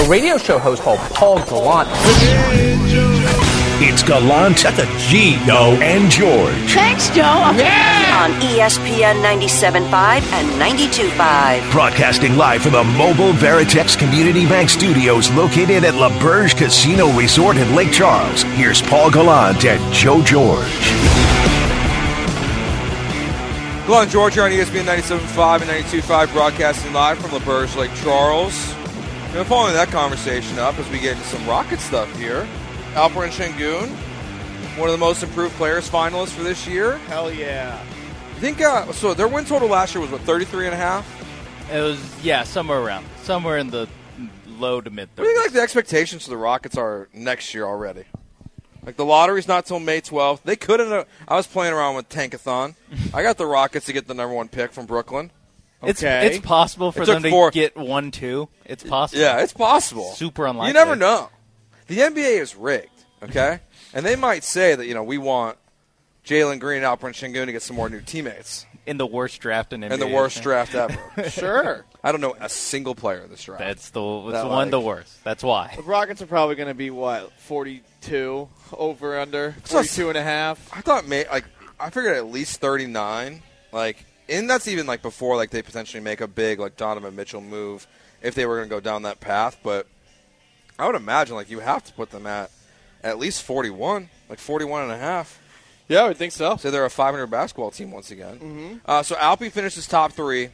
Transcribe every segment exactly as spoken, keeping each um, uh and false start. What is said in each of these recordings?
a radio show host called Paul Gallant. It's Gallant, that's a G, yo, and George. Thanks, Joe. Yeah! On E S P N ninety-seven point five and ninety-two point five. Broadcasting live from the Mobile Veritex Community Bank Studios located at LaBerge Casino Resort in Lake Charles. Here's Paul Gallant and Joe George. Gallant and George here on E S P N ninety-seven point five and ninety-two point five, broadcasting live from LaBerge, Lake Charles. We're following that conversation up as we get into some Rocket stuff here. Alperen Sengun, one of the most improved players finalists for this year. Hell yeah. I think, uh, so their win total last year was, what, thirty-three and a half? It was, yeah, somewhere around. Somewhere in the low to mid-thirties. What do you think like, the expectations for the Rockets are next year already? Like, the lottery's not till May twelfth. They couldn't have. I was playing around with Tankathon. I got the Rockets to get the number one pick from Brooklyn. It's okay. it's possible for it them to four. get one two. It's possible. Yeah, it's possible. Super unlikely. You never know. The N B A is rigged, okay? And they might say that, you know, we want Jalen Green and Alperen Sengun to get some more new teammates. In the worst draft in N B A. In the worst draft ever. Sure. I don't know a single player in this draft. That's the, that's that the one like, the worst. That's why. The Rockets are probably going to be, what, forty-two over under? forty-two and a half? I thought, may, like, I figured at least thirty-nine. Like, and that's even, like, before, like, they potentially make a big, like, Donovan Mitchell move if they were going to go down that path. But I would imagine, like, you have to put them at at least forty-one, like forty-one and a half. Yeah, I would think so. So they're a five hundred basketball team once again. Mm-hmm. Uh, so Alpi finishes top three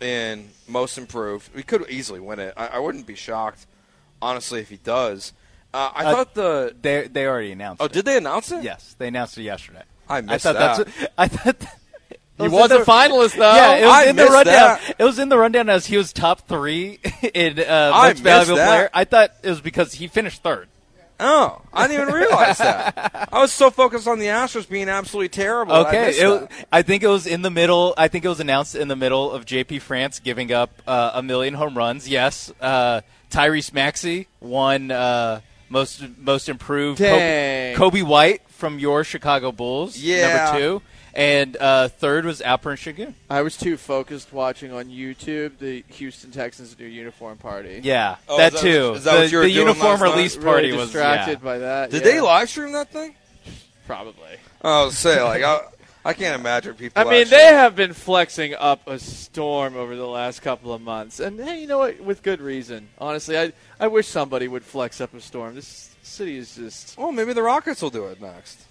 in most improved. We could easily win it. I, I wouldn't be shocked, honestly, if he does. Uh, I uh, thought the they they already announced. Oh, it. did they announce it? Yes, they announced it yesterday. I missed I thought that. That's what, I thought. That, He was a finalist, though. Yeah, it was I in the missed rundown. that. It was in the rundown as he was top three in uh, I most valuable missed that. player. I thought it was because he finished third. Oh, I didn't even realize that. I was so focused on the Astros being absolutely terrible. Okay, I, missed it was, that. I think it was in the middle. I think it was announced in the middle of J P France giving up uh, a million home runs. Yes, uh, Tyrese Maxey won uh, most most improved. Kobe, Kobe White from your Chicago Bulls, Yeah. number two, and uh, third was Alperen Sengun. I was too focused watching on YouTube the Houston Texans new uniform party. Yeah, Oh, that is that- too. is that the what you were the doing uniform last night? release Really party was distracted yeah. by that. Did yeah. they live stream that thing? Probably. I was say like I, I can't imagine people. I mean, actually- they have been flexing up a storm over the last couple of months, and hey, you know what? With good reason. Honestly, I I wish somebody would flex up a storm. This city is just Well, maybe the Rockets will do it next.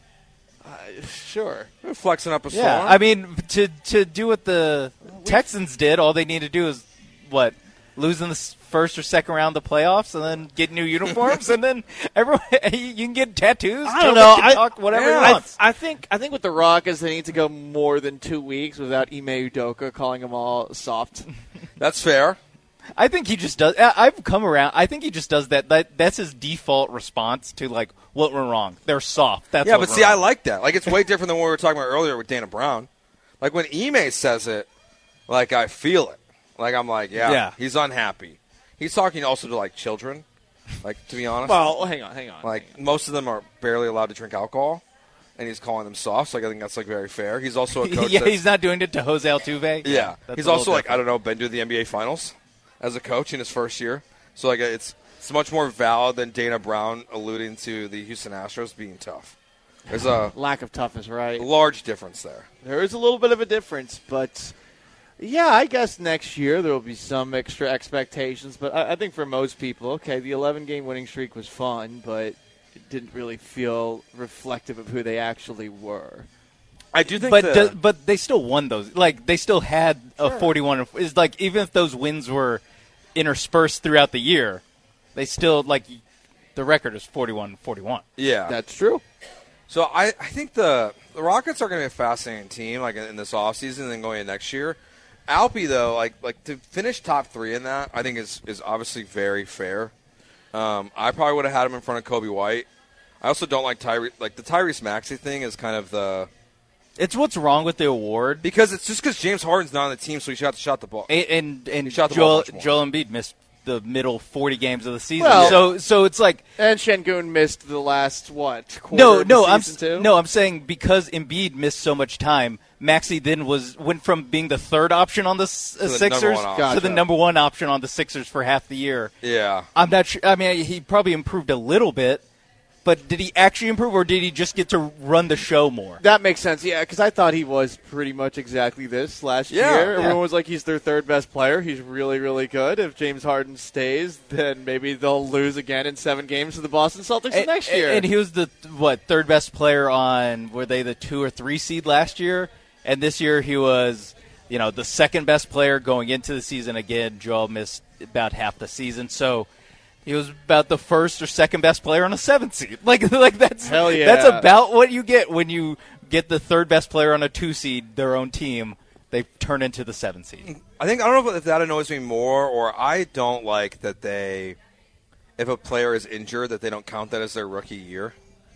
uh, sure. They're flexing up a storm. Yeah, I mean, to to do what the Texans did, all they need to do is what lose in the s- first or second round of the playoffs, and then get new uniforms, and then everyone you can get tattoos. I don't Joe know. can I, talk whatever yeah. he I, wants. I think I think with the Rockets, they need to go more than two weeks without Ime Udoka calling them all soft. That's fair. I think he just does. I- I've come around. I think he just does that. That that's his default response to like what went wrong. They're soft. That's Yeah, what but went see, I wrong. like that. Like, it's way different than what we were talking about earlier with Dana Brown. Like, when Ime says it, like, I feel it. Like, I'm like, yeah, Yeah. he's unhappy. He's talking also to, like, children, like, to be honest. Well, hang on, hang on. like, hang on. most of them are barely allowed to drink alcohol, and he's calling them soft, so like, I think that's, like, very fair. He's also a coach yeah, that's- he's not doing it to Jose Altuve. Yeah. that's He's a little also, like, I different. don't know, been to the N B A Finals as a coach in his first year. So, like, it's it's much more valid than Dana Brown alluding to the Houston Astros being tough. There's a Lack of toughness, right? large difference there. There is a little bit of a difference, but yeah, I guess next year there will be some extra expectations. But I, I think for most people, okay, the eleven-game winning streak was fun, but it didn't really feel reflective of who they actually were. I do think But the, do- but they still won those. Like they still had a forty-one. Is like even if those wins were interspersed throughout the year, they still like the record is forty-one forty-one. yeah. That's true. So I, I think the the Rockets are going to be a fascinating team, like in, in this offseason and then going into next year. Alpi, though, like like to finish top three in that, I think is is obviously very fair. Um, I probably would have had him in front of Kobe White. I also don't like Tyrese. Like the Tyrese Maxey thing is kind of the It's what's wrong with the award. because it's just because James Harden's not on the team, so he should have to shot the ball. And and, and He shot the ball Joel, much more. Joel Embiid missed the middle forty games of the season. Well- so so it's like And Şengün missed the last, what, quarter no, of the no, I'm season too? no, I'm saying because Embiid missed so much time, Maxey then was went from being the third option on the S- uh, the number Sixers one option. to the Gotcha. number one option on the Sixers for half the year. Yeah. I'm not sure. I mean, he probably improved a little bit, but did he actually improve, or did he just get to run the show more? That makes sense, yeah, because I thought he was pretty much exactly this last Yeah, year. yeah. Everyone was like, he's their third best player. He's really, really good. If James Harden stays, then maybe they'll lose again in seven games to the Boston Celtics the And- next year. And he was the, what, third best player on, were they the two or three seed last year? And this year he was, you know, the second best player going into the season. Again, Joel missed about half the season. So he was about the first or second best player on a seventh seed. Like, like that's Hell yeah. that's about what you get when you get the third best player on a two seed, their own team. They turn into the seventh seed. I think I don't know if that annoys me more, or I don't like that they, if a player is injured, that they don't count that as their rookie year.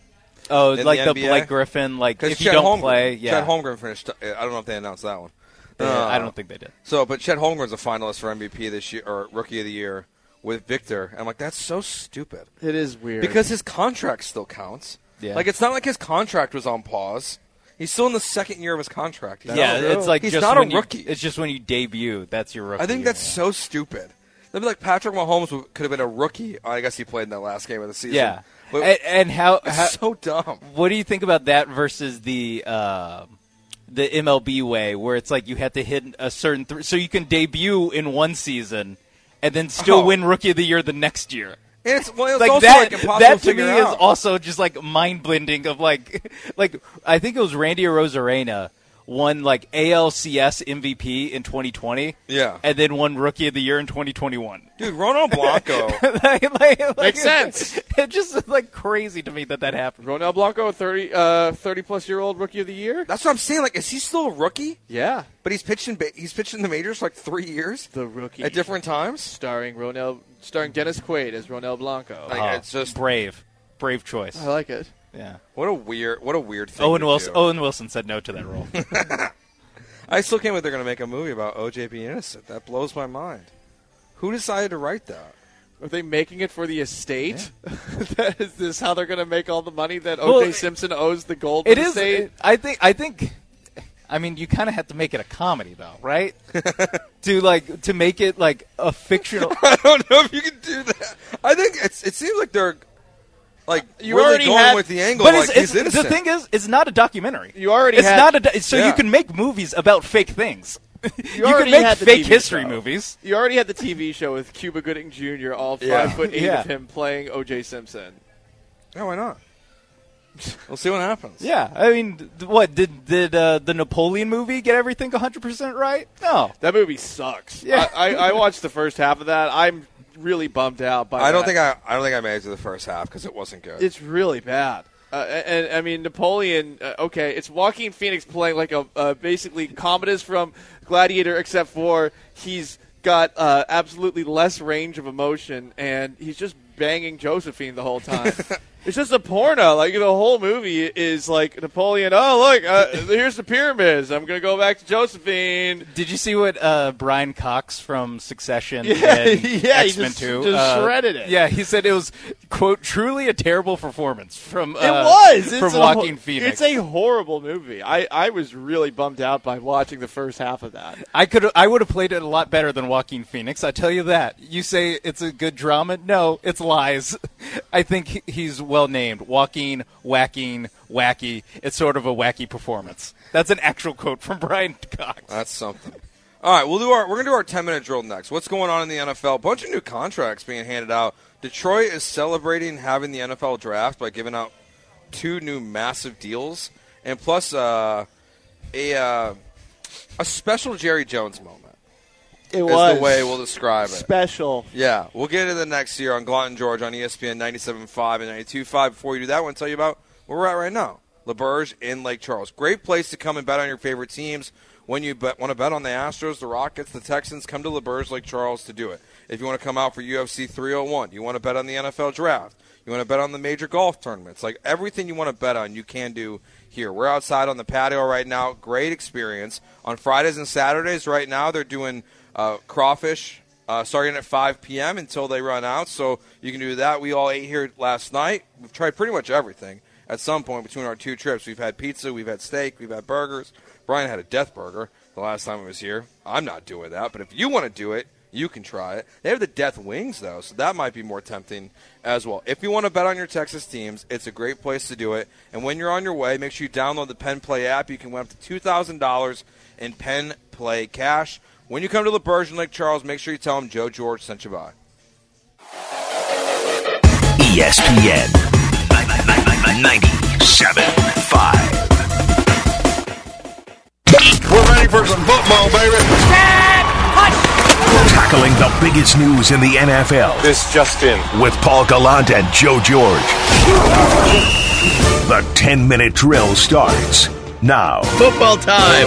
Oh, In like the the N B A? Blake Griffin. Like Because if you Chet don't Holmgren, play, yeah, Chet Holmgren finished. I don't know if they announced that one. Yeah, Uh, I don't think they did. So, but Chet Holmgren's a finalist for M V P this year or Rookie of the Year with Victor, and I'm like, that's so stupid it is weird. because his contract still counts. Yeah. Like, it's not like his contract was on pause. He's still in the second year of his contract. He's Yeah, not- it's like he's just not a when you- rookie. it's just when you debut, that's your rookie. I think year. that's so stupid. That'd be like Patrick Mahomes would- could have been a rookie. I guess he played in that last game of the season. Yeah, But and, and how, it's how so dumb. what do you think about that versus the uh, the M L B way, where it's like you have to hit a certain th- so you can debut in one season and then still Oh. win Rookie of the Year the next year. And it's, well, it's Like also that, like impossible that to to me figure is out. also just like mind blending. Of like, like I think it was Randy Arozarena won like A L C S M V P in twenty twenty, Yeah. and then won Rookie of the Year in twenty twenty-one. Dude, Ronald Blanco. like, like, like, Makes sense. It's just like crazy to me that that happened. Ronel Blanco, thirty, uh, thirty-plus-year-old Rookie of the Year? That's what I'm saying. Like, is he still a rookie? Yeah. But he's pitched in ba- he's pitched in the majors for like three years The Rookie. at different times. Starring Ronel, starring Dennis Quaid as Ronel Blanco. Like, Oh, it's just brave, brave choice. I like it. Yeah. what a weird what a weird thing. Owen to Wilson. do. Owen Wilson said no to that role. I still can't believe they're going to make a movie about O J being innocent. That blows my mind. Who decided to write that? Are they making it for the estate? That is this how they're going to make all the money that Well, O J it- Simpson owes the gold It is. estate? I think. I think. I mean, you kind of have to make it a comedy, though, right? to like to make it like a fictional. I don't know if you can do that. I think it's, it seems like they're like You really already going had- with the angle. But like it's, he's it's, innocent. the thing is, it's not a documentary. You already It's had- not a. do- So Yeah. you can make movies about fake things. You, already can make had the fake T V history show. movies. You already had the T V show with Cuba Gooding Junior, all five Yeah. foot eight Yeah. of him playing O J Simpson. Yeah, why not? We'll see what happens. Yeah, I mean, th- what did did uh, the Napoleon movie get everything one hundred percent right? No. That movie sucks. Yeah. I, I, I watched the first half of that. I'm really bummed out by I don't that. think I I don't think I made it to the first half because it wasn't good. It's really bad. Uh, and, and I mean, Napoleon. Uh, okay, it's Joaquin Phoenix playing like a uh, basically Commodus from Gladiator, except for he's got uh, absolutely less range of emotion, and he's just banging Josephine the whole time. It's just a porno. Like the whole movie is like Napoleon. Oh, look, uh, here's the pyramids. I'm gonna go back to Josephine. Did you see what uh, Brian Cox from Succession Yeah, and yeah, he X-Men just- two just uh, shredded it. Yeah, he said it was quote truly a terrible performance from uh, It was. It's from a, Joaquin ho- Phoenix. It's a horrible movie. I, I was really bummed out by watching the first half of that. I could I would have played it a lot better than Joaquin Phoenix. I tell you that. You say it's a good drama? No, it's lies. I think he- he's well named. Joaquin, whacking, wacky. It's sort of a wacky performance. That's an actual quote from Brian Cox. That's something. All right, we'll do our we're gonna do our ten minute drill next. What's going on in the N F L? A bunch of new contracts being handed out. Detroit is celebrating having the N F L draft by giving out two new massive deals, and plus uh, a uh, a special Jerry Jones moment. It Is was the way we'll describe it. special. Yeah, we'll get into the next year on Glutton George on E S P N ninety-seven point five and ninety-two point five. Before we do that, I want to tell you about where we're at right now. LaBerge in Lake Charles. Great place to come and bet on your favorite teams. When you bet, want to bet on the Astros, the Rockets, the Texans, come to LaBerge Lake Charles to do it. If you want to come out for U F C three oh one, you want to bet on the N F L draft, you want to bet on the major golf tournaments, like everything you want to bet on, you can do here. We're outside on the patio right now. Great experience. On Fridays and Saturdays right now, they're doing uh, crawfish uh, starting at five p.m. until they run out. So you can do that. We all ate here last night. We've tried pretty much everything at some point between our two trips. We've had pizza, we've had steak, we've had burgers. Brian had a death burger the last time I was here. I'm not doing that, but if you want to do it, you can try it. They have the death wings, though, so that might be more tempting as well. If you want to bet on your Texas teams, it's a great place to do it. And when you're on your way, make sure you download the Penn Play app. You can win up to two thousand dollars in Penn Play cash. When you come to LaBerge and Lake Charles, make sure you tell them Joe George sent you by. E S P N ninety-seven point five. We're ready for some football, baby. Tackling the biggest news in the N F L. This just in. With Paul Gallant and Joe George. The ten-minute drill starts now. Football time.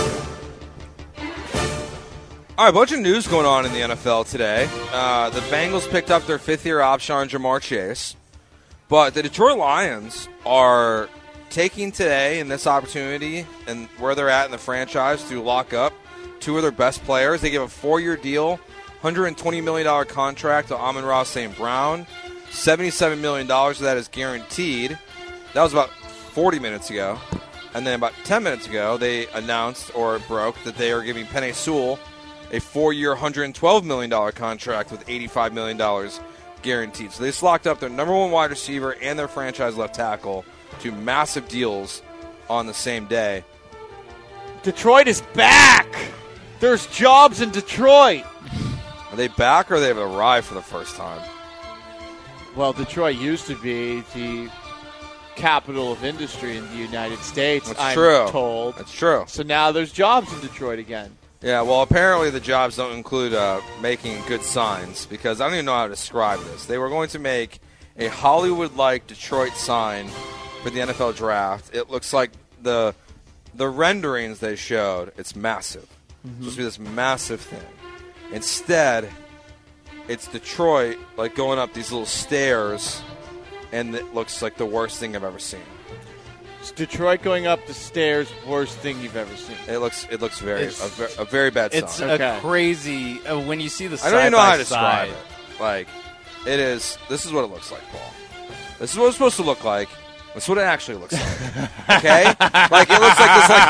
All right, a bunch of news going on in the N F L today. Uh, the Bengals picked up their fifth-year option on Jamar Chase. But the Detroit Lions are taking today and this opportunity and where they're at in the franchise to lock up two of their best players. They give a four-year deal, one hundred twenty million dollars contract to Amon-Ra Saint Brown. seventy-seven million dollars of that is guaranteed. That was about forty minutes ago. And then about ten minutes ago, they announced, or it broke, that they are giving Penei Sewell a four-year, one hundred twelve million dollars contract with eighty-five million dollars guaranteed. So they just locked up their number one wide receiver and their franchise left tackle to massive deals on the same day. Detroit is back. There's jobs in Detroit. Are they back or they have arrived for the first time? Well, Detroit used to be the capital of industry in the United States, That's I'm true. told. That's true. So now there's jobs in Detroit again. Yeah, well, apparently the jobs don't include uh, making good signs, because I don't even know how to describe this. They were going to make a Hollywood-like Detroit sign for the N F L draft. It looks like the the renderings they showed, it's massive. Mm-hmm. It's supposed to be this massive thing. Instead, it's Detroit like going up these little stairs, and it looks like the worst thing I've ever seen. It's Detroit going up the stairs, worst thing you've ever seen. It looks it looks very It's- a, ver- a very bad It's sign. Okay. a crazy uh, when you see the. I don't even know how to side-by-side. describe it. Like, it is. This is what it looks like, Paul. This is what it's supposed to look like. That's what it actually looks like. Okay, like it looks like this.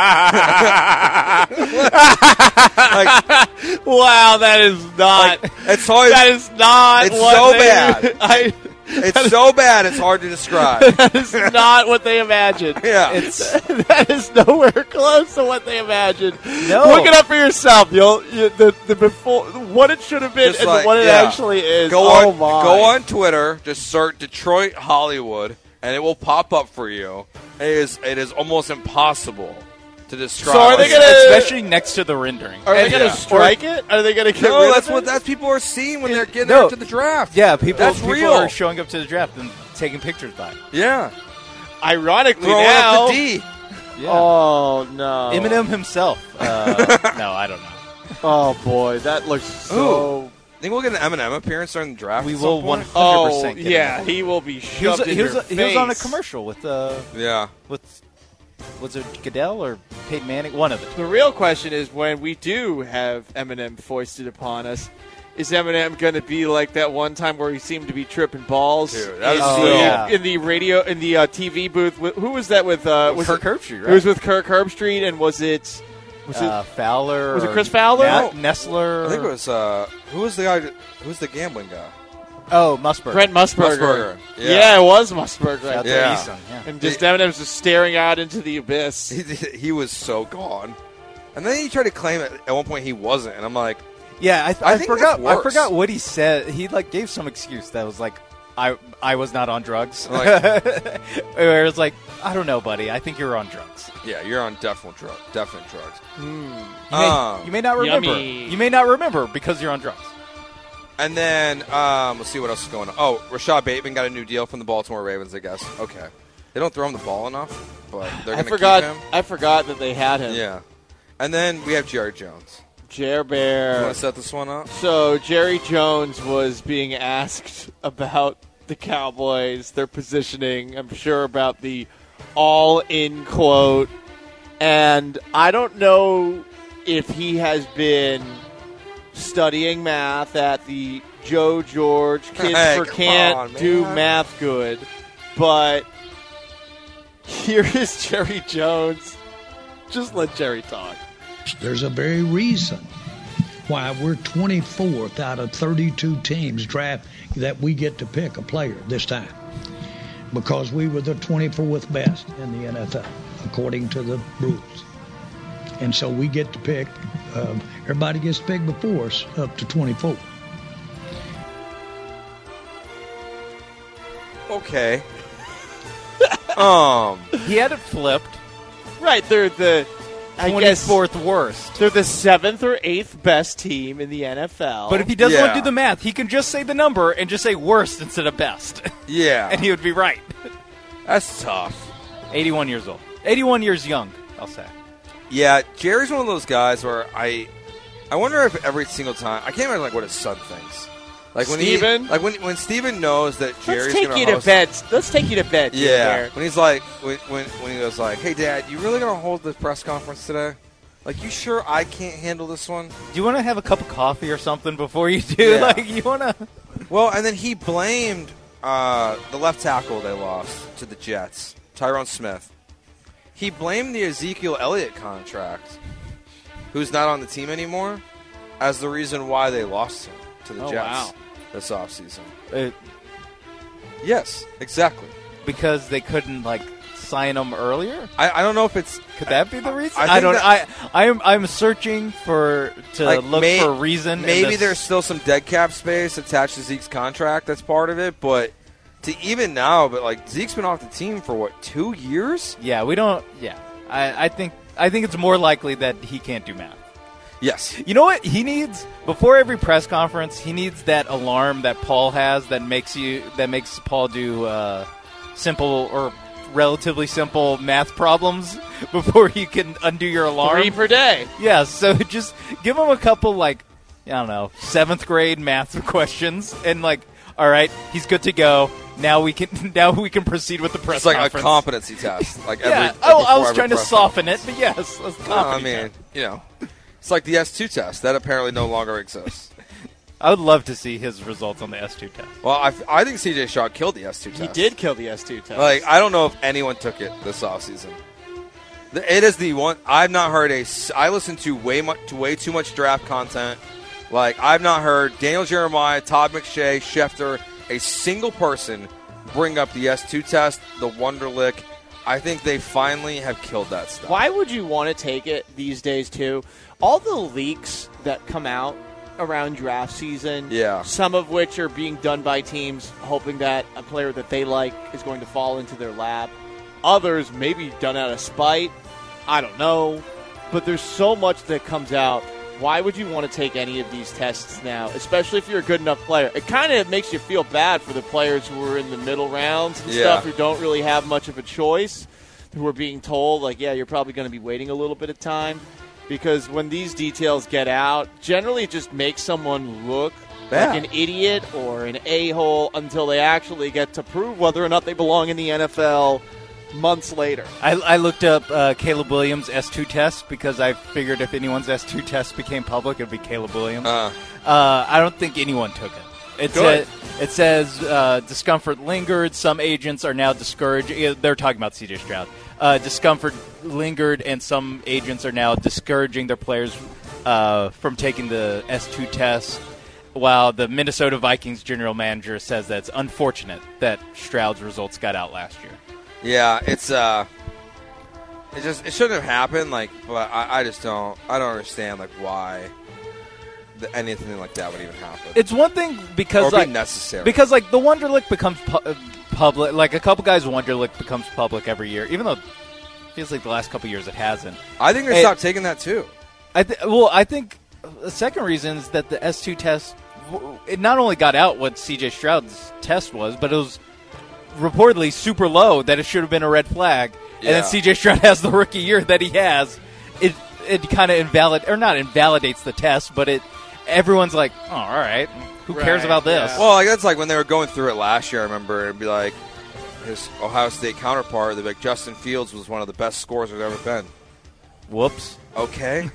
Like, like Wow, that is not. like it's hard. that is not. It's what so they, bad. I, It's so bad. It's hard to describe. that is not what they imagined. Yeah, It's That is nowhere close to what they imagined. No. Look it up for yourself. You'll you, the the before what it should have been Just and like- what it yeah. actually is. go oh on. my. Go on Twitter. Just search Detroit Hollywood, and it will pop up for you. It is. It is almost impossible to describe. So are they gonna- especially next to the rendering. Are they And- going to yeah. strike it? Are they going to get No, rid that's of what it? that's people are seeing when they're getting No. there to the draft. Yeah, people, That's people real. are showing up to the draft and taking pictures by it. Yeah, Ironically throwing now. up the D. Yeah. Oh no! Eminem himself. Uh, no, I don't know. Oh boy, that looks so. Think we'll get an Eminem appearance during the draft. We at will some one point? hundred Oh percent. yeah, he will be He was, shoved in he, was, your he was on a face. commercial with uh, Yeah. with was it Goodell or Peyton Manning? One of the two. The real question is when we do have Eminem foisted upon us, is Eminem going to be like that one time where he seemed to be tripping balls Dude, that in, was the, so- yeah. in the radio in the uh, T V booth? With, who was that with? Uh, was Kirk it, Herbstreit, It right? was with Kirk Herbstreit, and was it? Was uh, Fowler. was it or Chris Fowler? Na- No. Nestler. I think it was uh, who was the guy? Who was the gambling guy? Oh, Musburger. it Brent Musburger? Musburger, Yeah. yeah. it was Musburger. Shout out to Yeah. Easton, yeah. And just Eminem's just staring out into the abyss. He, he was so gone, and then he tried to claim it at one point he wasn't, and I'm like, Yeah, I, th- I I, think forgot. that's I worse. forgot what he said. He like gave some excuse that was like, I I was not on drugs. Like- Where it's like, I don't know, buddy. I think you're on drugs. yeah, you're on definite drug, definite drugs. You may, Um, you may not remember. Yummy. You may not remember because you're on drugs. And then um, let's see what else is going on. Oh, Rashad Bateman got a new deal from the Baltimore Ravens, I guess. Okay, they don't throw him the ball enough, but they're I going to forgot. keep him. I forgot that they had him. Yeah, and then we have Jerry Jones. Jer You Bear. want to set this one up? So Jerry Jones was being asked about the Cowboys, their positioning. I'm sure about the all-in quote, and I don't know if he has been studying math at the Joe George Kids Hey, for come Can't on, Do man. Math Good. But here is Jerry Jones. Just let Jerry talk. There's a very reason why we're twenty-fourth out of thirty-two teams draft that we get to pick a player this time. Because we were the twenty-fourth best in the N F L, according to the rules. And so we get to pick, uh, everybody gets picked before us up to twenty-four. Okay. um, He had it flipped. Right, they're the I guess twenty-fourth worst. they're the seventh or eighth best team in the N F L. But if he doesn't Yeah. want to do the math, he can just say the number and just say worst instead of best. yeah, and he would be right. that's tough. eighty-one years old. eighty-one years young, I'll say. Yeah, Jerry's one of those guys where I, I wonder if every single time I can't imagine like what his son thinks. Like when Steven? he, like when when Steven knows that Jerry's Let's take gonna you to host, bed. Let's take you to bed. Yeah, Jerry. when he's like when, when when he goes like, "Hey, Dad, you really gonna hold the press conference today? Like, you sure I can't handle this one?" Do you want to have a cup of coffee or something before you do? Yeah. Like, you want to? Well, and then he blamed uh, the left tackle they lost to the Jets, Tyrone Smith. He blamed the Ezekiel Elliott contract, who's not on the team anymore, as the reason why they lost him to the Oh, Jets wow. this offseason. Uh, Yes, exactly. because they couldn't like sign him earlier. I, I don't know if it's Could that be the reason? I I, think don't. that- I I'm I'm searching for to like, look may- for a reason. in Maybe this- there's still some dead cap space attached to Zeke's contract. That's part of it, but to even now, but like Zeke's been off the team for what, two years? Yeah, we don't. Yeah, I I think I think it's more likely that he can't do math. Yes. You know what he needs before every press conference? He needs that alarm that Paul has that makes you that makes Paul do uh, simple or relatively simple math problems before you can undo your alarm. Three per day. Yeah, so just give him a couple like I don't know seventh grade math questions and like, all right, he's good to go. Now we can now we can proceed with the press It's like conference. a competency test. Like every, Yeah, like oh, I before was every trying to press soften conference. it, but yes, a Well, I competency mean, test. you know, it's like the S two test. That apparently no longer exists. I would love to see his results on the S two test. Well, I, I think C J Stroud killed the S two He test. did kill the S two test. Like, I don't know if anyone took it this offseason. The- It is the one I've not heard a. s- I listen to way much, to way too much draft content. Like, I've not heard Daniel Jeremiah, Todd McShay, Schefter, a single person bring up the S two test, the Wonderlic. I think they finally have killed that stuff. Why would you want to take it these days, too? All the leaks that come out around draft season, Yeah. some of which are being done by teams hoping that a player that they like is going to fall into their lap. Others maybe done out of spite. I don't know. But there's so much that comes out. Why would you want to take any of these tests now, especially if you're a good enough player? It kind of makes you feel bad for the players who are in the middle rounds and Yeah. stuff who don't really have much of a choice, who are being told, like, yeah, you're probably going to be waiting a little bit of time. Because when these details get out, generally it just makes someone look Yeah. like an idiot or an a-hole until they actually get to prove whether or not they belong in the N F L months later. I, I looked up uh, Caleb Williams' S two test because I figured if anyone's S two test became public, it would be Caleb Williams. Uh, Uh, I don't think anyone took it. It, Good. sa- it says uh, discomfort lingered. Some agents are now discouraged. yeah, They're talking about C J Stroud. Uh, discomfort lingered, and some agents are now discouraging their players uh, from taking the S two test. While the Minnesota Vikings general manager says that it's unfortunate that Stroud's results got out last year. yeah, it's uh, it just it shouldn't have happened. Like, but I, I just don't. I don't understand like why the, anything like that would even happen. It's one thing because or like be necessary. because like the Wonderlic becomes pu- uh, public. Like a couple guys' Wonderlic becomes public every year, even though it feels like the last couple years it hasn't. I think they Hey, stopped taking that too. I th- well, I think the second reason is that the S two test w- it not only got out what C J Stroud's test was, but it was reportedly super low that it should have been a red flag. And Yeah. then C J Stroud has the rookie year that he has. It it kind of invalid or not invalidates the test, but it everyone's like, oh, all right, who cares Right, about this? yeah. Well, like that's like when they were going through it last year. I remember it'd be like his Ohio State counterpart, the like Justin Fields was one of the best scorers there's ever been. Whoops. Okay.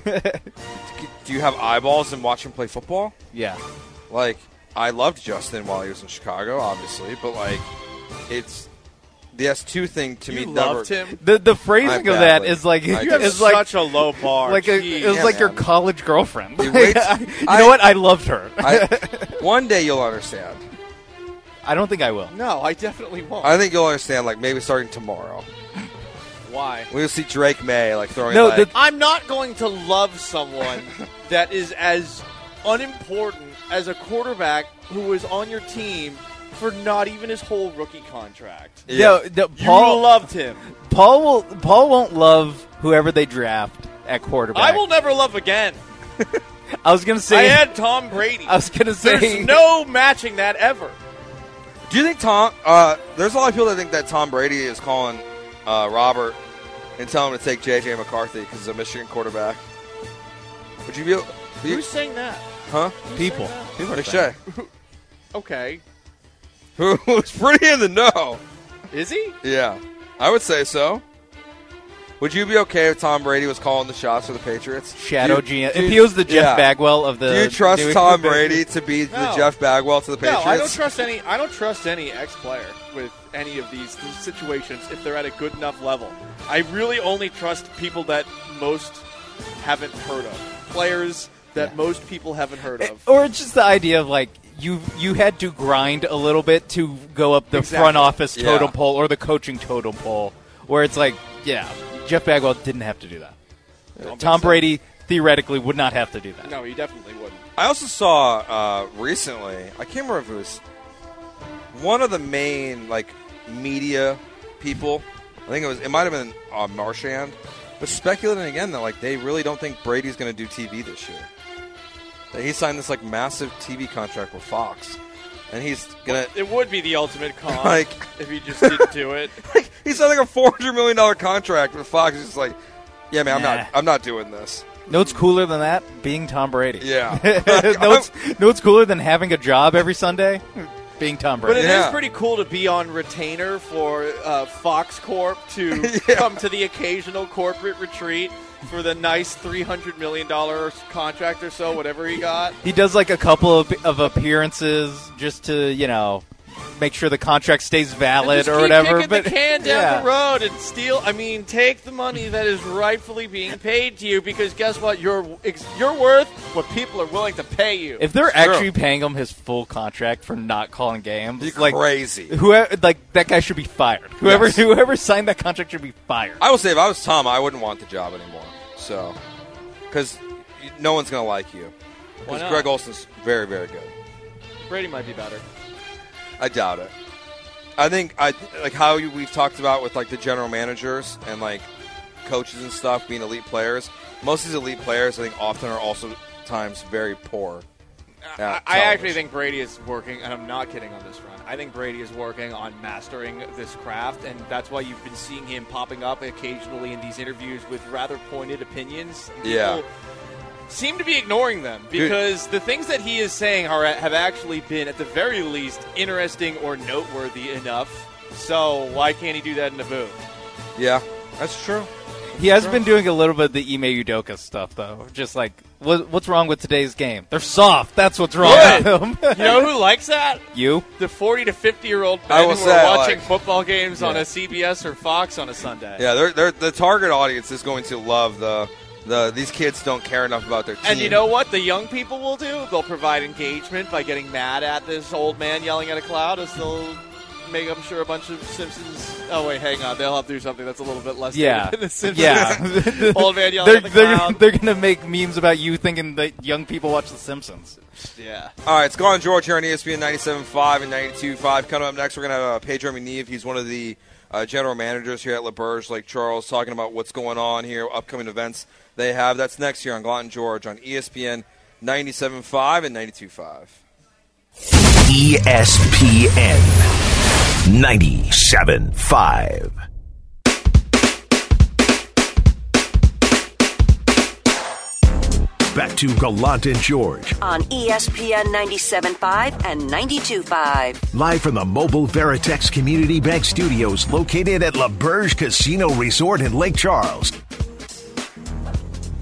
Do you have eyeballs and watch him play football? Yeah. Like, I loved Justin while he was in Chicago, obviously, but like, it's the S two thing to You me. loved never, him. The the phrasing I of that badly- is like I You have is like such a low bar. like a, Jeez. it was Yeah, like your man. college girlfriend. You wait- you I- know what? I loved her. I, one day you'll understand. I don't think I will. No, I definitely won't. I think you'll understand. Like maybe starting tomorrow, Why? we'll see Drake May like throwing. No, like, the- I'm not going to love someone that is as unimportant as a quarterback who was on your team for not even his whole rookie contract. yeah. No, no, You Paul loved him. Paul will Paul won't love whoever they draft at quarterback. I will never love again. I was gonna say I had Tom Brady. I was gonna say There's no matching that ever. Do you think Tom? Uh, there's a lot of people that think that Tom Brady is calling uh, Robert and telling him to take J J McCarthy because he's a Michigan quarterback. Would you be? Would you, Who's saying that? huh? people. People are McShay, Okay. who's pretty in the know. Is he? Yeah, I would say so. Would you be okay if Tom Brady was calling the shots for the Patriots? Shadow Do you- G M. do you- If he was the Jeff yeah. Bagwell of the Do you trust New Tom England Brady Patriots? to be the No. Jeff Bagwell to the No, Patriots? I don't trust any. I don't trust any ex-player with any of these situations if they're at a good enough level. I really only trust people that most haven't heard of, players that most people haven't heard of. Or it's just the idea of like you you had to grind a little bit to go up the Exactly. front office totem Yeah. pole or the coaching totem pole, where it's like, yeah, Jeff Bagwell didn't have to do that. Don't Tom think so. Brady theoretically would not have to do that. No, he definitely wouldn't. I also saw uh, recently. I can't remember if it was one of the main like media people. I think it was. It might have been uh, Marchand, but speculating again that like they really don't think Brady's going to do T V this year. That he signed this like massive T V contract with Fox, and he's gonna. It would be the ultimate con Like- if he just didn't do it. Like, he signed like a four hundred million dollar contract with Fox. He's just like, yeah, man, I'm Nah. not. I'm not doing this. No, what's cooler than that? Being Tom Brady. Yeah. no, what's, no, what's cooler than having a job every Sunday? Being Tom But Brady. it is Yeah. pretty cool to be on retainer for uh, Fox Corp to Yeah. come to the occasional corporate retreat for the nice three hundred million dollars contract or so, whatever he got. He does like a couple of, of appearances just to, you know, make sure the contract stays valid Just or keep whatever. kicking But the can down yeah. the road and steal. I mean, take the money that is rightfully being paid to you because guess what? You're ex- you're worth what people are willing to pay you. If they're It's true. actually paying him his full contract for not calling games, You're like crazy. whoever, like that guy should be fired. Whoever, Yes. whoever signed that contract should be fired. I will say, if I was Tom, I wouldn't want the job anymore. So, because no one's gonna like you. Why Because not? Greg Olson's very, very good. Brady might be better. I doubt it. I think I like how you, we've talked about with like the general managers and like coaches and stuff being elite players. Most of these elite players, I think, often are also times very poor. I, at I actually television. think Brady is working, and I'm not kidding on this front. I think Brady is working on mastering this craft, and that's why you've been seeing him popping up occasionally in these interviews with rather pointed opinions. And Yeah. people seem to be ignoring them because the things that he is saying are have actually been, at the very least, interesting or noteworthy enough. So why can't he do that in the booth? Yeah, that's true. He has been doing a little bit of the Ime Udoka stuff, though. Just like, what, what's wrong with today's game? They're soft. That's what's wrong Yeah. with them. You know who likes that? You? The forty to fifty year old I men will who say, are watching like- football games on Yeah. a C B S or Fox on a Sunday. Yeah, they're, they're, the target audience is going to love the the. These kids don't care enough about their team. And you know what the young people will do? They'll provide engagement by getting mad at this old man yelling at a cloud as they'll make, I'm sure, a bunch of Simpsons. Oh, wait, hang on. They'll have to do something that's a little bit less Yeah. than the Simpsons. Yeah. Old man yelling they're, at the they're, cloud. they're going to make memes about you thinking that young people watch The Simpsons. Yeah. All right, it's Gone George here on E S P N ninety-seven point five and ninety-two point five. Coming up next, we're going to have uh, Pedro McNeve. He's one of the uh, general managers here at LaBerge, Lake Charles, talking about what's going on here, upcoming events they have. That's next here on Gone George on E S P N ninety-seven point five and ninety-two point five. E S P N ninety-seven point five. Back to Gallant and George, On E S P N ninety-seven point five and ninety-two point five. live from the Mobile Veritex Community Bank Studios located at LaBerge Casino Resort in Lake Charles.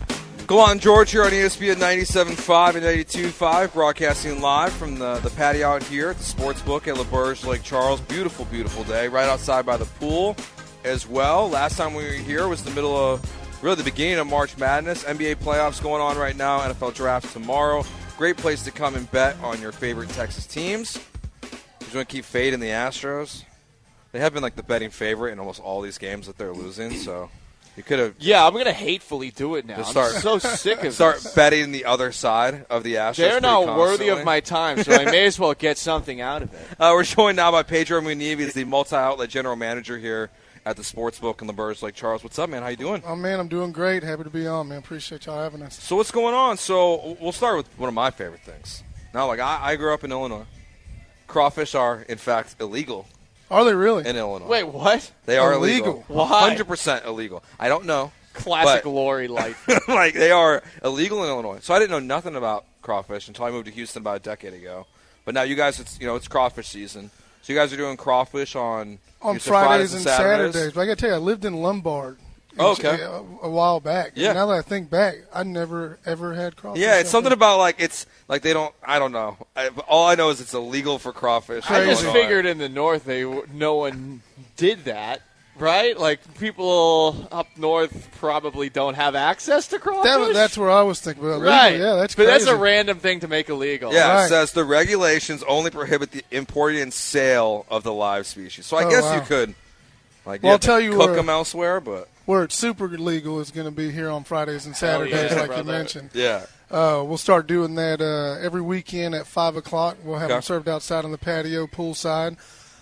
Go on, George, here on E S P N ninety-seven point five and ninety-two point five, broadcasting live from the, the patio out here at the Sportsbook at LaBerge, Lake Charles. Beautiful, beautiful day, right outside by the pool as well. Last time we were here was the middle of, really the beginning of March Madness. N B A playoffs going on right now, N F L draft tomorrow. Great place to come and bet on your favorite Texas teams. You want to keep fading the Astros? They have been like the betting favorite in almost all these games that they're losing, so you could have. Yeah, I'm going to hatefully do it now. Start, I'm so sick of Start this. betting the other side of the Astros. They're not constantly. worthy of my time, so I may as well get something out of it. Uh, we're joined now by Pedro Muniv. He's the multi-outlet general manager here at the Sportsbook in LaBerge, Lake Charles. What's up, man? How you doing? Oh, man, I'm doing great. Happy to be on, man. Appreciate y'all having us. So what's going on? So we'll start with one of my favorite things. Now, like I, I grew up in Illinois. Crawfish are, in fact, illegal. Are they really? In Illinois. Wait, what? They are illegal. illegal. Why? one hundred percent illegal. I don't know. Classic but, Lori life. like, they are illegal in Illinois. So I didn't know nothing about crawfish until I moved to Houston about a decade ago. But now you guys, it's you know, it's crawfish season. So you guys are doing crawfish on on Fridays, Fridays and Saturdays. Saturdays. But I got to tell you, I lived in Lombard. Oh, okay. A, a while back. Yeah. And now that I think back, I never ever had crawfish. Yeah, it's up something there. about like it's like they don't. I don't know. I, all I know is it's illegal for crawfish. I just Illinois. figured in the north they no one did that, right? Like people up north probably don't have access to crawfish. That, that's where I was thinking about. right. Legal. Yeah, that's but crazy. that's a random thing to make illegal. Yeah, Right. it says the regulations only prohibit the importing and sale of the live species. So I Oh, guess wow. you could, like, Well, you I'll have to tell you cook where- them elsewhere, but Where it's super legal is going to be here on Fridays and Hell Saturdays, yeah, like brother. you mentioned. yeah. Uh, we'll start doing that uh, every weekend at five o'clock. We'll have Okay. them served outside on the patio, poolside.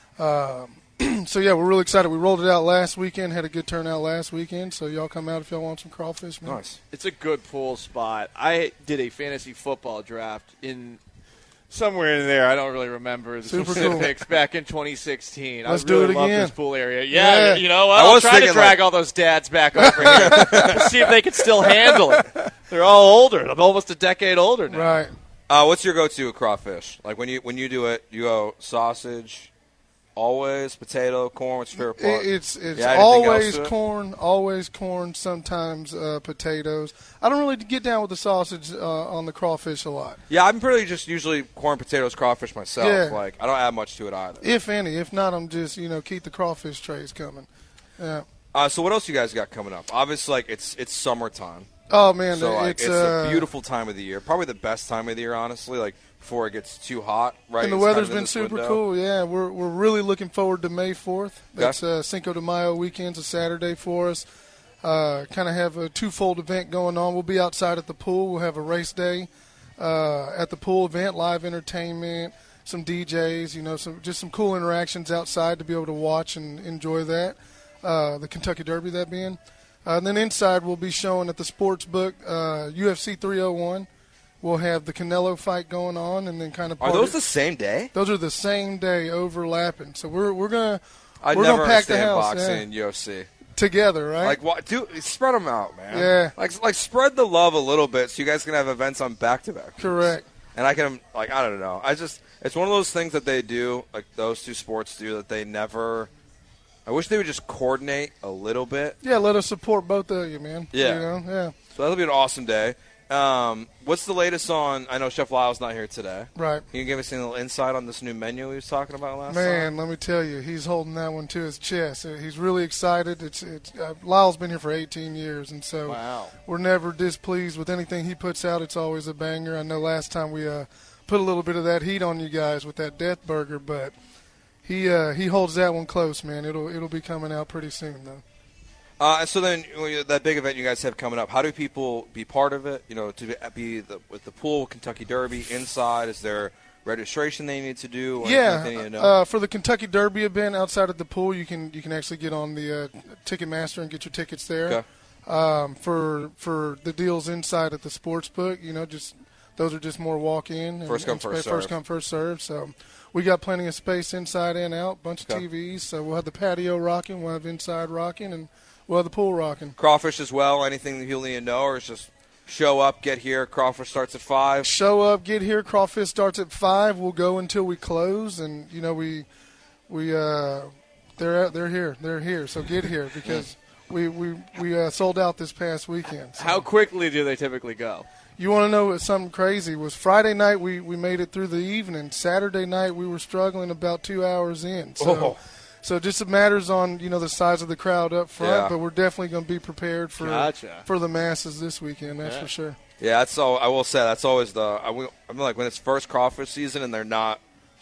Uh, so, yeah, we're really excited. We rolled it out last weekend, had a good turnout last weekend. So, y'all come out if y'all want some crawfish, man. Nice. It's a good pool spot. I did a fantasy football draft in somewhere in there. I don't really remember the Super specifics. Back in twenty sixteen, Let's I do really it love again. this pool area. Yeah, Yeah. you know what? I I'll was try to thinking, drag like- all those dads back over here to see if they can still handle it. They're all older. I'm almost a decade older now. Right. Uh, what's your go-to with crawfish? Like when you when you do it, you go sausage, always potato, corn. What's your favorite part? It- It's it's Yeah, anything else always to it? corn, always corn. Sometimes uh, potatoes. I don't really get down with the sausage uh, on the crawfish a lot, Yeah, I'm pretty just usually corn, potatoes, crawfish myself. Yeah. Like I don't add much to it either. if any. If not, I'm just you know keep the crawfish trays coming. Yeah. Uh, so what else you guys got coming up? Obviously, like it's it's summertime. Oh man, So like, it's, it's uh, a beautiful time of the year. Probably the best time of the year, honestly. Like before it gets too hot, right? And the It's kind weather's of in been this super window. cool. Yeah, we're we're really looking forward to May fourth. That's Okay. uh, Cinco de Mayo weekend's a Saturday for us. Uh, kind of have a twofold event going on. We'll be outside at the pool. We'll have a race day uh, at the pool event, live entertainment, some D Js. You know, some just some cool interactions outside to be able to watch and enjoy that. Uh, the Kentucky Derby, that being. Uh, and then inside, we'll be showing at the Sportsbook uh, U F C three oh one. We'll have the Canelo fight going on, and then kind of Are party- those the same day? Those are the same day overlapping. So we're we're gonna I we're never gonna pack the understand house boxing yeah. and U F C. together, right? Like, what? Dude, spread them out, man. Yeah. Like, like spread the love a little bit, so you guys can have events on back to back. Correct. And I can, like, I don't know. I just, it's one of those things that they do, like those two sports do, that they never. I wish they would just coordinate a little bit. Yeah, let us support both of you, man. Yeah. You know, yeah. So that'll be an awesome day. Um, what's the latest on? I know Chef Lyle's not here today. Right. Can you give us a little insight on this new menu we was talking about last Man, time? let me tell you, he's holding that one to his chest. Uh, He's really excited. It's, it's uh, Lyle's been here for eighteen years, and so Wow. we're never displeased with anything he puts out. It's always a banger. I know last time we uh, put a little bit of that heat on you guys with that Death Burger, but he uh, he holds that one close, man. It'll it'll be coming out pretty soon, though. Uh, and so then uh, that big event you guys have coming up, how do people be part of it? You know, to be the, with the pool, Kentucky Derby inside. Is there registration they need to do? Or Yeah, anything they need to know? uh, for the Kentucky Derby event outside of the pool, you can you can actually get on the uh, Ticketmaster and get your tickets there. Okay. Um, for for the deals inside at the sports book, you know, just those are just more walk in. and- First come, and first spa- First serve. come, first serve. So we got plenty of space inside and out, bunch Okay. of T Vs. So we'll have the patio rocking, we'll have inside rocking, and we'll have the pool rocking. Crawfish as well. Anything that you'll need to know, or is just show up, get here. Crawfish starts at five. Show up, get here. Crawfish starts at five. We'll go until we close, and you know we we uh they're they're here, they're here. So get here because We we we uh, sold out this past weekend. So. How quickly do they typically go? You want to know what something crazy was? Friday night we, we made it through the evening. Saturday night we were struggling about two hours in. So, Oh. so just it matters on you know the size of the crowd up front. Yeah. But we're definitely going to be prepared for Gotcha. for the masses this weekend. That's Yeah. for sure. Yeah, that's all. I will say that's always the. I, will- I mean, like when it's first crawfish season and they're not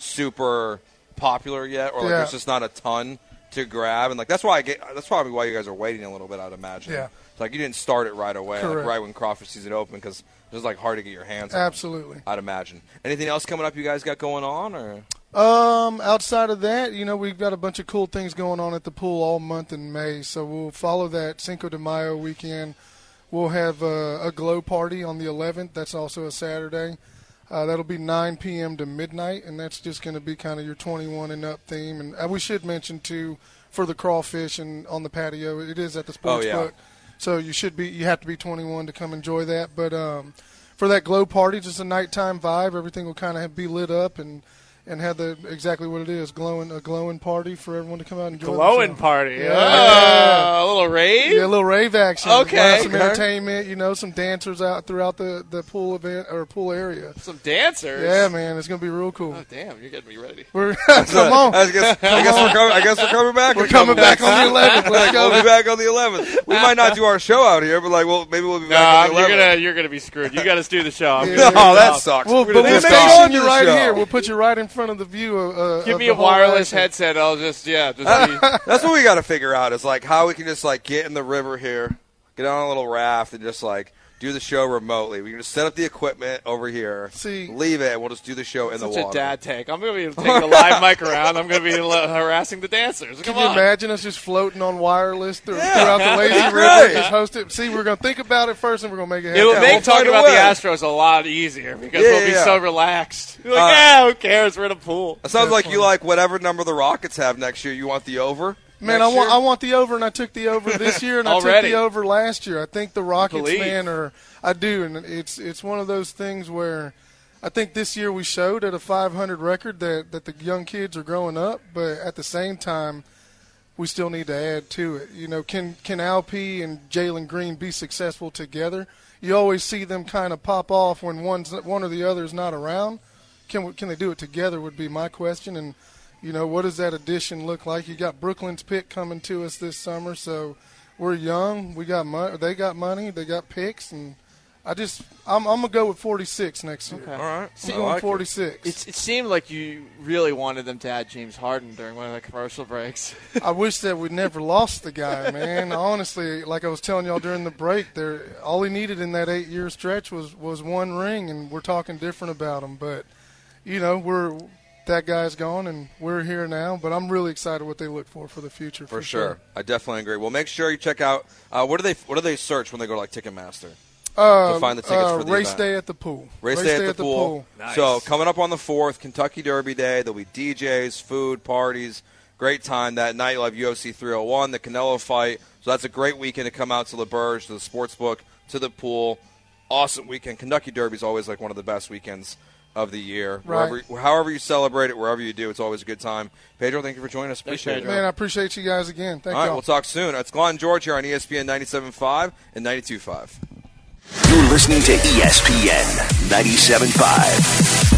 super popular yet, or like Yeah. there's just not a ton to grab, and like that's why I get. That's probably why you guys are waiting a little bit. I'd imagine. Yeah. It's like you didn't start it right away, like Correct. right when crawfish season opened, because it was like hard to get your hands on. Absolutely. I'd imagine. Anything else coming up you guys got going on, or? Um, outside of that, you know, we've got a bunch of cool things going on at the pool all month in May. So we'll follow that Cinco de Mayo weekend. We'll have a, a glow party on the eleventh. That's also a Saturday. Uh, that'll be nine p.m. to midnight, and that's just going to be kind of your twenty-one and up theme. And uh, we should mention, too, for the crawfish and on the patio, it is at the sports Oh, yeah. book. So you should be, you have to be twenty-one to come enjoy that. But um, for that glow party, just a nighttime vibe, everything will kind of be lit up and and have the exactly what it is, glowing a glowing party for everyone to come out and enjoy. Glowing themselves. party. Yeah. Oh, a little rave? Yeah, a little rave action. Okay. We'll have some Okay. entertainment, you know, some dancers out throughout the, the pool event or pool area. Some dancers? Yeah, man, it's going to be real cool. Oh, damn, you're getting me ready. We're, come on. I guess, I guess we're coming. I guess we're coming back. We're coming back on the eleventh. Let's go. We'll be back on the eleventh. We might not do our show out here, but like, well, maybe we'll be No, back on the you're eleventh. gonna you're gonna be screwed. You got to do the show. I'm Yeah. gonna No, do that it. sucks. We'll, We're but gonna we'll do this station on you the right show. here. We'll put you right in front of the view of, uh, Give of me the a whole wireless action. headset. I'll just yeah. Just be, That's what we got to figure out is like how we can just like get in the river here, get on a little raft, and just like do the show remotely. We can just set up the equipment over here, See- leave it, and we'll just do the show in such the a water. dad take. I'm gonna be taking the live mic around. I'm gonna be uh, harassing the dancers. Can Come you on. imagine us just floating on wireless through, Yeah. throughout the lazy That'd be river? great. Just host it. See, we're going to think about it first, and we're going to make it It happen. would Yeah, make we'll talking find a about the way. Astros a lot easier because Yeah, we'll be yeah. so relaxed. You're like, Uh, yeah, who cares? We're in a pool. It sounds That's like funny. you like whatever number the Rockets have next year. You want the over? Man, next I want year? I want the over, and I took the over this year, and I took Already. the over last year. I think the Rockets, Believe. man, are I do, and it's it's one of those things where I think this year we showed at a five hundred record that that the young kids are growing up, but at the same time, we still need to add to it. You know, can can Alp and Jalen Green be successful together? You always see them kind of pop off when one's one or the other is not around. Can we, can they do it together? Would be my question, and. You know, what does that addition look like? You got Brooklyn's pick coming to us this summer, so we're young. We got money. They got money. They got picks, and I just I'm, I'm gonna go with forty-six next year. Okay. All right. I'm I going like it. forty-six. It's, it seemed like you really wanted them to add James Harden during one of the commercial breaks. I wish that we never lost the guy, man. Honestly, like I was telling y'all during the break, there all he needed in that eight-year stretch was was one ring, and we're talking different about him. But you know, we're. That guy's gone, and we're here now. But I'm really excited what they look for for the future. For, sure. I definitely agree. Well, make sure you check out. Uh, what do they What do they search when they go to like Ticketmaster? Uh, To find the tickets uh, for the race event. day at the pool. Race, day, at the, pool. Nice. So coming up on the fourth, Kentucky Derby Day. There'll be D Js, food, parties. Great time that night. You'll have U F C three oh one, the Canelo fight. So that's a great weekend to come out to LaBerge, to the sports book, to the pool. Awesome weekend. Kentucky Derby is always like one of the best weekends of the year. Right. Wherever, however you celebrate it, wherever you do, it's always a good time. Pedro, thank you for joining us. Thanks, Appreciate it. Pedro. Man, I appreciate you guys again. Thank All right, y'all. we'll talk soon. It's Glenn George here on E S P N ninety-seven point five and ninety-two point five. You're listening to E S P N ninety-seven point five.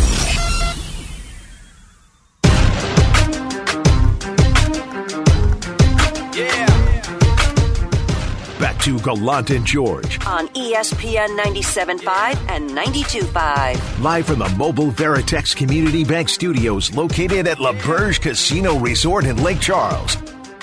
Back to Gallant and George, On E S P N ninety-seven point five and ninety-two point five. live from the Mobile Veritex Community Bank Studios located at LaBerge Casino Resort in Lake Charles.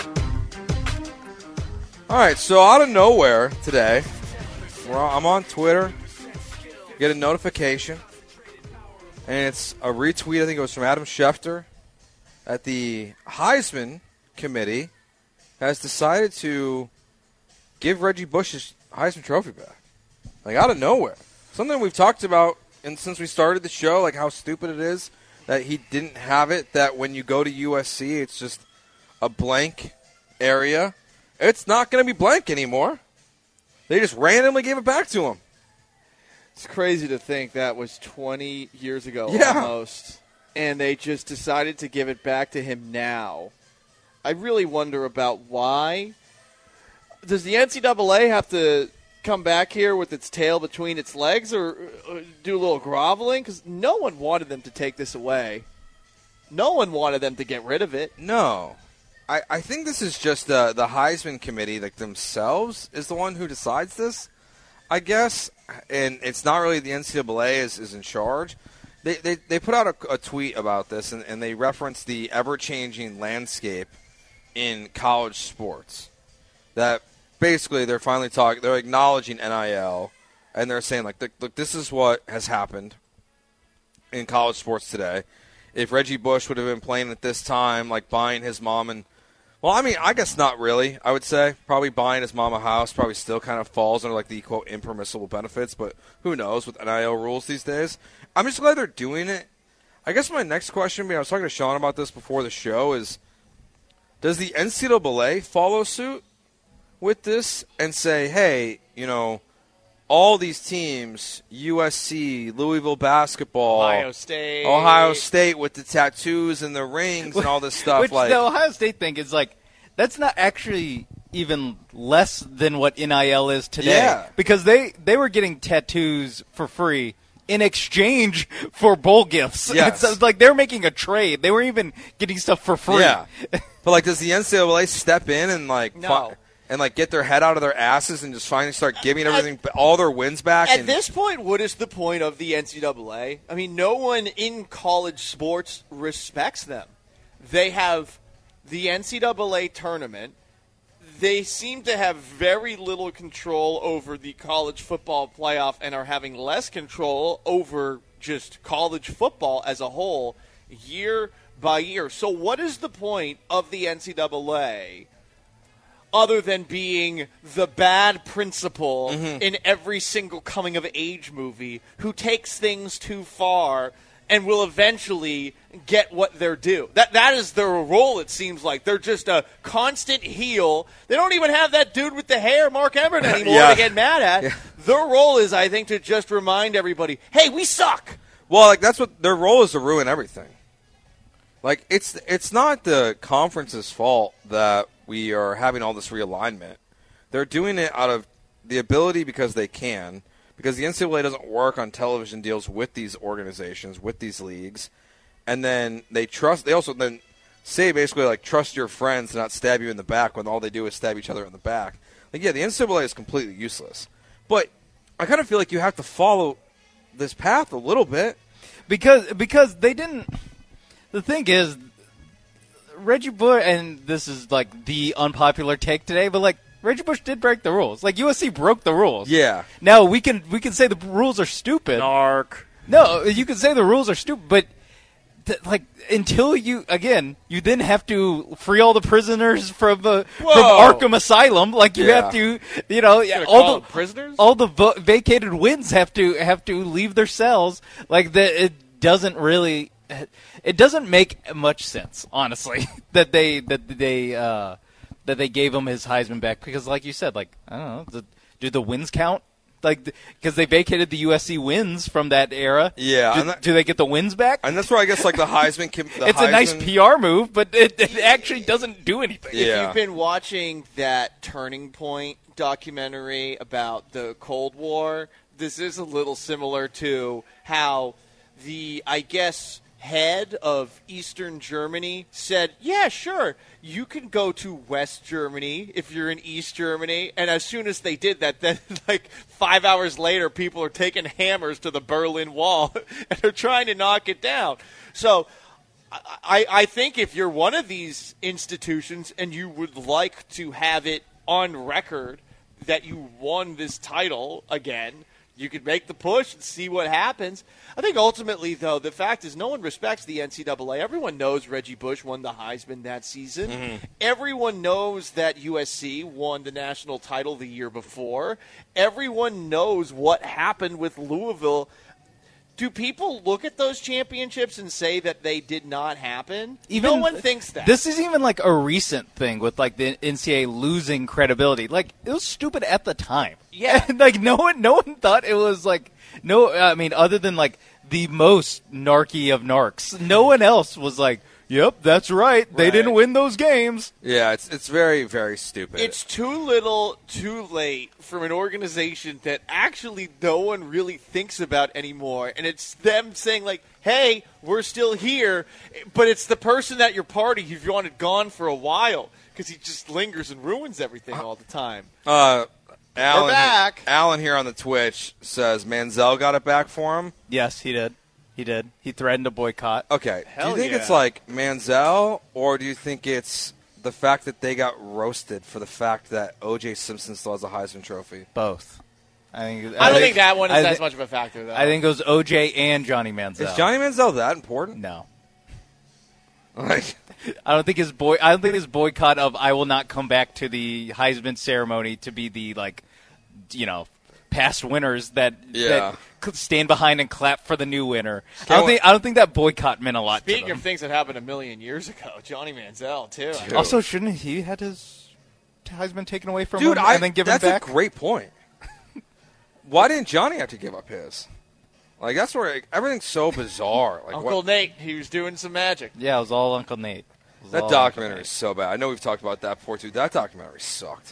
All right, so out of nowhere today, we're on, I'm on Twitter, get a notification, and it's a retweet. I think it was from Adam Schefter at the Heisman Committee has decided to give Reggie Bush his Heisman Trophy back. Like, out of nowhere. Something we've talked about and since we started the show, like how stupid it is that he didn't have it, that when you go to U S C, it's just a blank area. It's not going to be blank anymore. They just randomly gave it back to him. It's crazy to think that was twenty years ago Yeah. almost, and they just decided to give it back to him now. I really wonder about why. does the N C double A have to come back here with its tail between its legs or, or do a little groveling? Because no one wanted them to take this away. No one wanted them to get rid of it. No. I, I think this is just the, the Heisman Committee, like themselves, is the one who decides this, I guess. And it's not really the N C double A is, is in charge. They, they they put out a, a tweet about this, and, and they reference the ever-changing landscape in college sports. That basically they're finally talking, they're acknowledging N I L, and they're saying, like, look, this is what has happened in college sports today. If Reggie Bush would have been playing at this time, like buying his mom and, well, I mean, I guess not really, I would say. Probably buying his mom a house probably still kind of falls under, like, the, quote, impermissible benefits, but who knows with N I L rules these days. I'm just glad they're doing it. I guess my next question, I was talking to Sean about this before the show, is does the N C double A follow suit with this and say, hey, you know, all these teams, U S C, Louisville basketball, Ohio State, Ohio State with the tattoos and the rings and all this stuff. Which like the Ohio State thing is like, that's not actually even less than what N I L is today. Yeah. Because they, they were getting tattoos for free in exchange for bowl gifts. Yes. It's like they're making a trade. They weren't even getting stuff for free. Yeah. But, like, does the N C double A step in and, like, No. fi- and, like, get their head out of their asses and just finally start giving everything, all their wins back? At and, this point, what is the point of the N C double A? I mean, no one in college sports respects them. They have the N C double A tournament. They seem to have very little control over the college football playoff and are having less control over just college football as a whole year by year. So what is the point of the N C double A other than being the bad principal Mm-hmm. in every single coming-of-age movie who takes things too far and will eventually get what they're due? That That is their role, it seems like. They're just a constant heel. They don't even have that dude with the hair, Mark Emmert, anymore Yeah. to get mad at. Yeah. Their role is, I think, to just remind everybody, hey, we suck. Well, like, that's what their role is, to ruin everything. Like, it's it's not the conference's fault that we are having all this realignment. They're doing it out of the ability because they can, because the N C double A doesn't work on television deals with these organizations, with these leagues, and then they trust. They also then say basically, like, trust your friends to not stab you in the back when all they do is stab each other in the back. Like, yeah, the N C double A is completely useless, but I kind of feel like you have to follow this path a little bit. Because because they didn't. The thing is, Reggie Bush, and this is like the unpopular take today, but like Reggie Bush did break the rules. Like U S C broke the rules. Yeah. Now we can we can say the rules are stupid. Dark. No, you can say the rules are stupid, but th- like until you again, you then have to free all the prisoners from uh, from Whoa. Arkham Asylum. Like you Yeah. have to, you know, Gonna all call the them prisoners? all the vo- vacated wins have to have to leave their cells. Like the, it doesn't really, it doesn't make much sense, honestly, that they that they uh, that they gave him his Heisman back because, like you said, like I don't know, the, do the wins count? Like, because they vacated the U S C wins from that era. Yeah, Do, and that- do they get the wins back? And that's where I guess like the Heisman. The it's Heisman, a nice P R move, but it, it actually doesn't do anything. Yeah. If you've been watching that Turning Point documentary about the Cold War, this is a little similar to how the, I guess, head of Eastern Germany said, yeah, sure, you can go to West Germany if you're in East Germany. And as soon as they did that, then like five hours later, people are taking hammers to the Berlin Wall and they're trying to knock it down. So I, I think if you're one of these institutions and you would like to have it on record that you won this title again, you could make the push and see what happens. I think ultimately, though, the fact is no one respects the N C double A. Everyone knows Reggie Bush won the Heisman that season. Mm-hmm. Everyone knows that U S C won the national title the year before. Everyone knows what happened with Louisville. Do people look at those championships and say that they did not happen? Even, no one thinks that. This is even like a recent thing with like the N C double A losing credibility. Like it was stupid at the time. Yeah. And, like no one, no one thought it was like no. I mean, other than like the most narky of narcs, no one else was like, Yep, that's right. They Right. didn't win those games. Yeah, it's it's very very stupid. It's too little, too late from an organization that actually no one really thinks about anymore. And it's them saying, like, hey, we're still here, but it's the person at your party who you wanted gone for a while because he just lingers and ruins everything all the time. uh, Alan, back. Alan here on the Twitch says Manziel got it back for him. Yes, he did. He did. He threatened a boycott. Okay, Hell do you think yeah. it's like Manziel, or do you think it's the fact that they got roasted for the fact that O J Simpson still has a Heisman Trophy? Both. I think. I don't think- think that one is I as thi- much of a factor, though. I think it was O J and Johnny Manziel. Is Johnny Manziel that important? No. Like, I don't think his boy. I don't think his boycott of "I will not come back to the Heisman ceremony" to be the like, you know, past winners that, Yeah. that could stand behind and clap for the new winner. I Can't don't wa- think. I don't think that boycott meant a lot Speaking to of them. things that happened a million years ago, Johnny Manziel, too. I mean, Also, shouldn't he had his Heisman taken away from dude, him I, and then given that's back? a great point. Why didn't Johnny have to give up his? Like, that's where like, everything's so bizarre. Like, Uncle what, Nate, he was doing some magic. Yeah, it was all Uncle Nate. It was that all documentary Uncle is so bad. I know we've talked about that before too. That documentary sucked.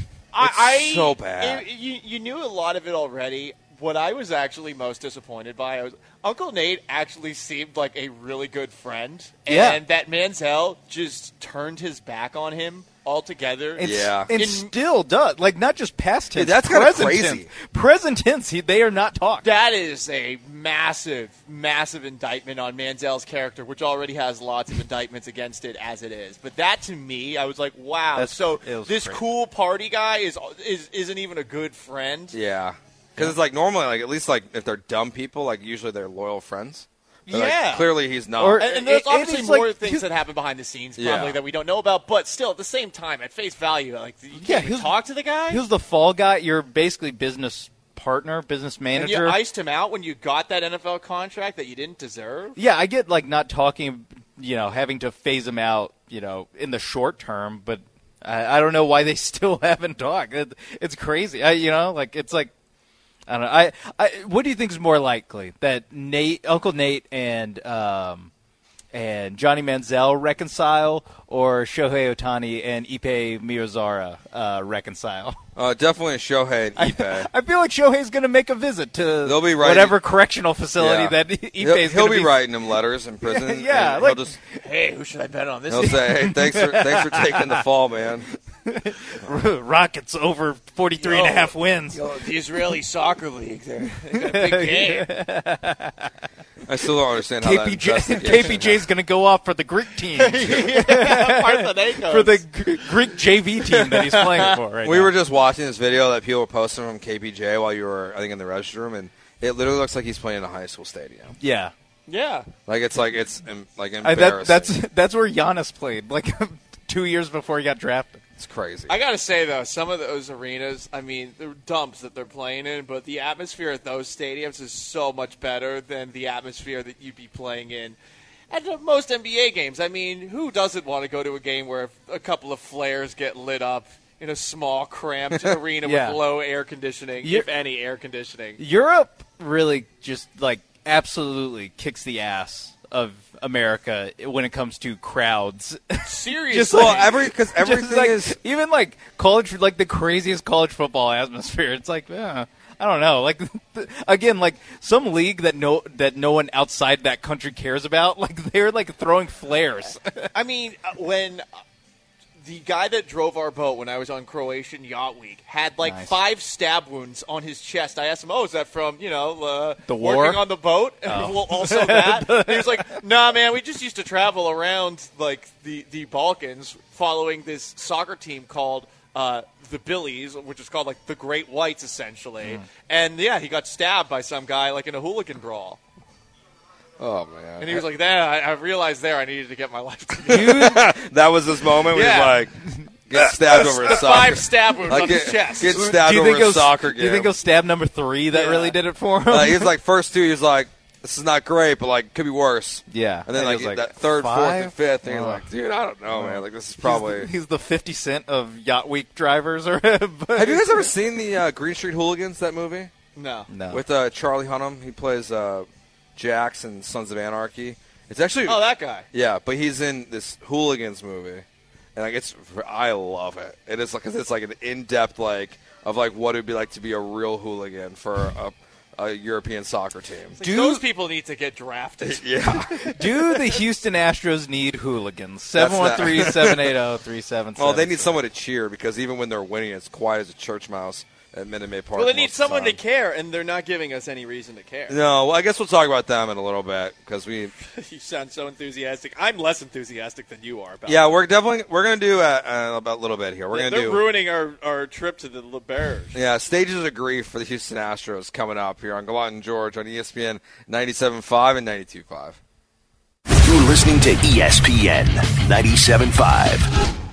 I, I so bad. it- you, you knew a lot of it already. What I was actually most disappointed by, I was Uncle Nate actually seemed like a really good friend, Yeah. and that Manziel just turned his back on him altogether. It's, Yeah. and In- still does. Like, not just past tense. Dude, that's kinda present crazy. tense. Present tense, he, they are not talking. That is a massive, massive indictment on Manziel's character, which already has lots of indictments against it as it is. But that, to me, I was like, wow. That's- so it was this crazy. cool party guy is, is isn't even a good friend. Yeah, because it's like normally, like at least like if they're dumb people, like usually they're loyal friends. But, like, Yeah. clearly he's not. Or- And, and there's It- obviously it's like- more things that happen behind the scenes, probably Yeah. that we don't know about. But still, at the same time, at face value, like you can't Yeah, even he's- talk to the guy. He was the fall guy. You're basically business partner, business and manager. you iced him out when you got that N F L contract that you didn't deserve. Yeah, I get like not talking, you know, having to phase him out, you know, in the short term, but I, I don't know why they still haven't talked. It, it's crazy. I, you know, like it's like I don't know. I, I what do you think is more likely that Nate, Uncle Nate, and um, and Johnny Manziel reconcile, or Shohei Ohtani and Ipe Miyazara uh, reconcile? uh, definitely Shohei and Ipe. I feel like Shohei's going to make a visit to They'll be writing- whatever correctional facility Yeah. that Ipe he'll is he'll going to be writing him letters in prison. Yeah, and like- he'll just Hey, who should I bet on this? he'll say, "Hey, thanks for thanks for taking the fall, man." Rockets over forty-three and a half wins. Yo, the Israeli soccer league, they're, they got a big game. I still don't understand how K that P J investigation K P J's going to go off for the Greek team, for Parthenaikos. the G- Greek J V team that he's playing for right We now. were just watching this video that people were posting from K P J while you were, I think, in the restroom, and it literally looks like he's playing in a high school stadium. yeah. Yeah. Like it's like it's um, like I, embarrassing. that, that's that's where Giannis played, like two years before he got drafted. it's crazy. I gotta say though, some of those arenas, I mean, they're dumps that they're playing in, but the atmosphere at those stadiums is so much better than the atmosphere that you'd be playing in at the most N B A games. I mean, who doesn't want to go to a game where a couple of flares get lit up in a small, cramped arena Yeah. with low air conditioning, You- if any air conditioning? Europe really just like absolutely kicks the ass of America when it comes to crowds. Seriously. Just well, like- every because Just everything like- is even like college, like the craziest college football atmosphere. It's like, uh, I don't know. Like again, like some league that no that no one outside that country cares about. Like they're like throwing flares. I mean, uh, when uh, the guy that drove our boat when I was on Croatian Yacht Week had like Nice. five stab wounds on his chest. I asked him, "Oh, is that from you know uh, The war? working on the boat?" Oh. Well, also that. And he was like, "Nah, man, we just used to travel around like the the Balkans, following this soccer team called." Uh, the Billies, which is called like the Great Whites, essentially, Hmm. and yeah, he got stabbed by some guy like in a hooligan brawl, oh man. and he was like, "There, I, I realized there I needed to get my life together." that was this moment where Yeah. he's like get stabbed over The his soccer. five stab wounds Like, on get, his chest. get stabbed do you over think it a was soccer Do game. you think it was stab number three that Yeah. really did it for him? uh, he was like first two. He's like, this is not great, but like could be worse. yeah, And then I like, think it was, that third, fourth, five? and fifth, and he's Oh. like, dude, I don't know, man. Like this is He's probably. the, he's the fifty cent of Yacht Week drivers. Or Have you guys ever seen the uh, Green Street Hooligans? That movie No. No. with uh, Charlie Hunnam. He plays uh, Jax in Sons of Anarchy, It's actually Oh, that guy. Yeah, but he's in this Hooligans movie, and like it's I love it. It is like it's like an in-depth like of like what it would be like to be a real hooligan for a, a European soccer team. Like those people need to get drafted. Yeah. Do the Houston Astros need hooligans? seven one three, seven eight zero, three seven seven seven. Well, they need someone to cheer because even when they're winning, it's quiet as a church mouse at Minute Maid Park. Well, they need most of the someone to time. care, and they're not giving us any reason to care. No, well, I guess we'll talk about them in a little bit because we. You sound so enthusiastic. I'm less enthusiastic than you are about Yeah, it. we're definitely we're gonna do uh, uh, about a little bit here. We're Yeah, gonna they're do. ruining our, our trip to the Le Berge. Yeah, Stages of Grief for the Houston Astros coming up here on Gallant and George on E S P N ninety-seven point five and ninety-two point five. You're listening to E S P N ninety-seven point five.